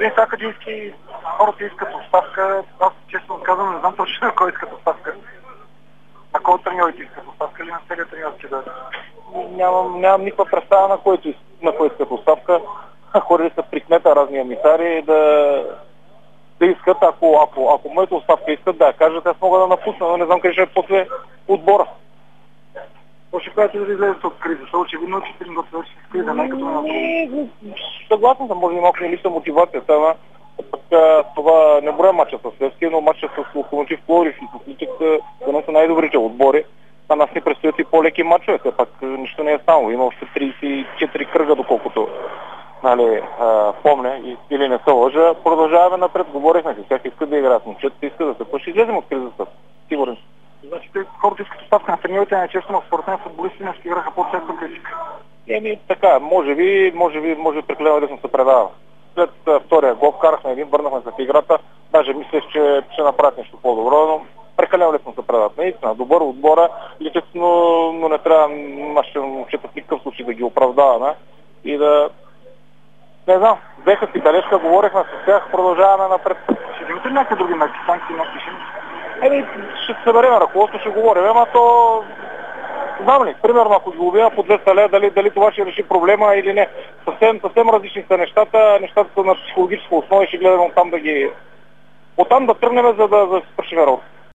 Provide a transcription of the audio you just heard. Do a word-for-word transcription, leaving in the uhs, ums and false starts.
Господин Сакаджийски, хората искат оставка. Аз честно казвам, не знам точно на кой искат оставка. На кой от треньорите искат оставка или на целият треньорски да... Нямам, нямам никаква представа на който на кой искат оставка. Ходили са при кмета разни емисари да, да искат, ако, ако, ако моята оставка искат да я кажат, аз мога да напусна, но не знам къде ще е после отбора. Какво ще правите да излезете от кризата? Очевидно, че треньорите вече се криза, не като на Съгласен съм, може би малко не липса мотивацията, ама пък това не броя матча с Левски, но матча с Локомотив Пловдив и Топличек да не са най-добрите отбори. А нас ни предстоят и по-леки матчове, все пак нищо не е станало. Има още тридесет и четири кръга, доколкото нали, а, помня и, или не се лъжа. Продължаваме напред, говорихме си, всяка иска да играят, момчета иска да се пъши, излезем от кризата, сигурен. Значи хората искат оставка на треньорите, не честно, но според мен футболисти не играха по-всяка критика. Еми така, може би, може би, може би прекалено лесно се предава. След а, втория гол вкарахме един, върнахме се в играта, даже мислех, че ще направят нещо по-добро, но прекалено лесно се предават. Наистина, добър отбора, личество, но, но не трябва нашите момчета в никакъв случай да ги оправдаваме и да... Не знам, взеха си бележка, говорихме с тях, продължаваме напред. Ще имате ли някакви други мерки, санкции, някакви шими? Еми, ще се съберем ръководство, ще говорим, ама то... Знам ли, примерно ако ги убия по двеста лева, дали, дали това ще реши проблема или не. Съвсем, съвсем различни са нещата, нещата са на психологическа основа и ще гледаме оттам да ги... Оттам да тръгнем, за да, за да свършим работа.